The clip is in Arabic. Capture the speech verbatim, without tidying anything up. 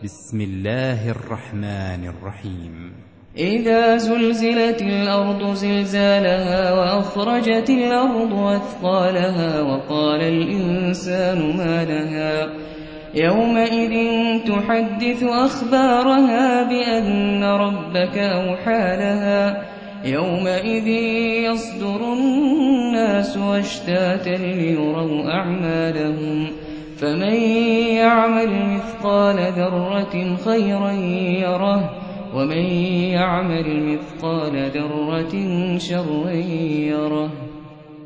بسم الله الرحمن الرحيم إذا زلزلت الأرض زلزالها وأخرجت الأرض أثقالها وقال الإنسان ما لها يومئذ تحدث أخبارها بأن ربك أوحى لها يومئذ يصدر الناس أشتاتا ليروا أعمالهم فمن يعمل مثقال ذرة خيرا يره ومن يعمل مثقال ذرة شرا يره